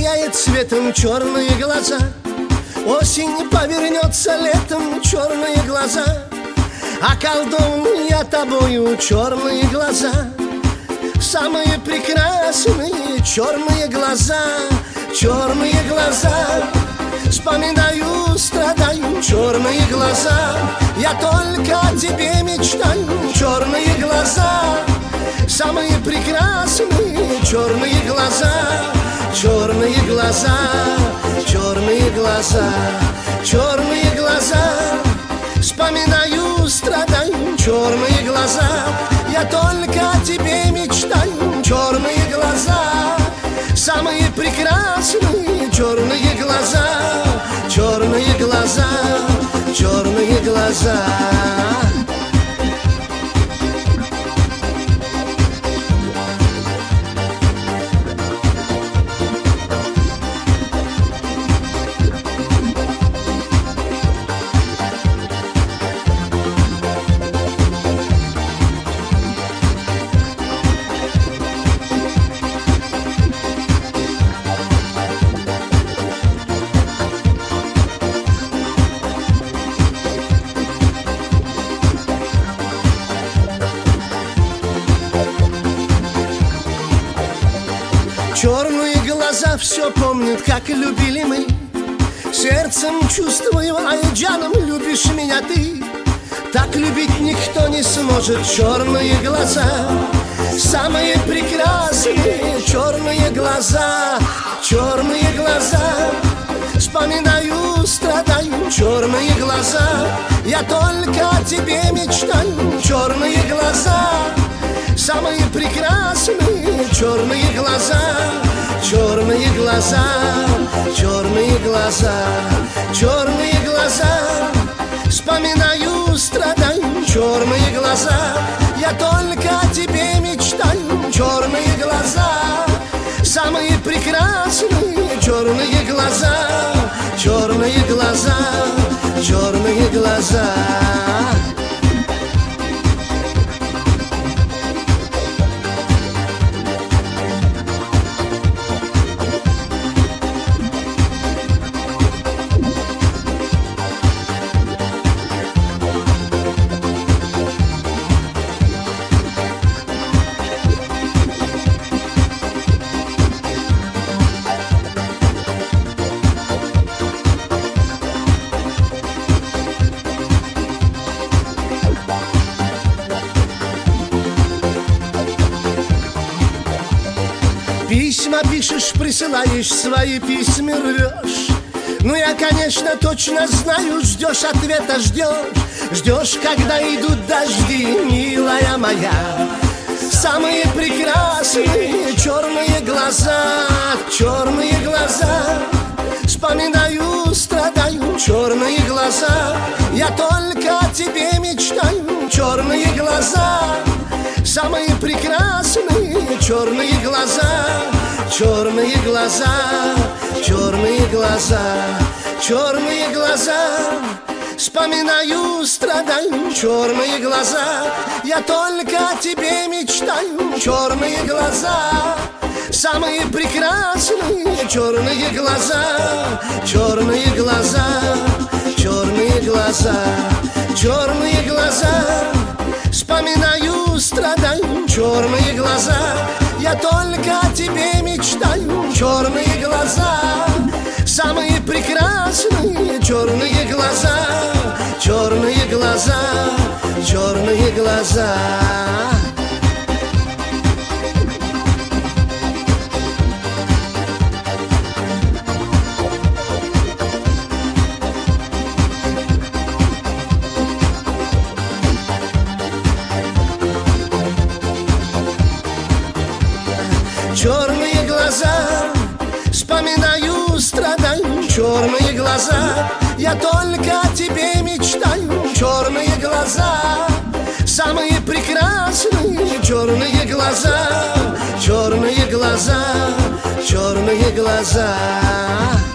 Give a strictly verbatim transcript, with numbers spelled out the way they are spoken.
засияет цветом черные глаза. Осень повернется летом, черные глаза. Околдован я тобою, черные глаза. Самые прекрасные черные глаза, черные глаза. Вспоминаю, страдаю, черные глаза. Я только о тебе мечтаю, черные глаза. Самые прекрасные черные глаза, черные глаза, черные глаза, черные глаза. Вспоминаю, страдаю, черные глаза. Я только о тебе мечтаю, черные глаза. Самые прекрасные черные глаза, черные глаза, черные глаза. Черные глаза все помнят, как любили мы. Сердцем чувствую, айджаном любишь меня ты. Так любить никто не сможет, черные глаза. Самые прекрасные черные глаза, черные глаза. Вспоминаю, страдаю, черные глаза. Я только о тебе мечтаю, черные глаза. Самые прекрасные черные глаза, черные глаза, черные глаза, черные глаза. Вспоминаю, страдаю, черные глаза. Я только о тебе мечтаю, черные глаза. Самые прекрасные черные глаза, черные глаза, черные глаза. Письма пишешь, присылаешь, свои письма рвешь. Ну я, конечно, точно знаю, ждешь ответа, ждешь. Ждешь, когда идут дожди, милая моя. Самые прекрасные черные глаза, черные глаза. Вспоминаю, страдаю, черные глаза. Я только о тебе мечтаю, черные глаза. Самые прекрасные черные глаза, черные глаза, черные глаза, черные глаза. Вспоминаю, страдаю, черные глаза. Я только о тебе мечтаю, черные глаза. Самые прекрасные черные глаза, черные глаза, черные глаза, черные глаза. Вспоминаю, страдаю, черные глаза. Я только о тебе мечтаю, черные глаза. Самые прекрасные черные глаза, черные глаза, черные глаза. Черные глаза, вспоминаю, страдаю, черные глаза. Я только о тебе мечтаю, черные глаза. Самые прекрасные черные глаза, черные глаза, черные глаза.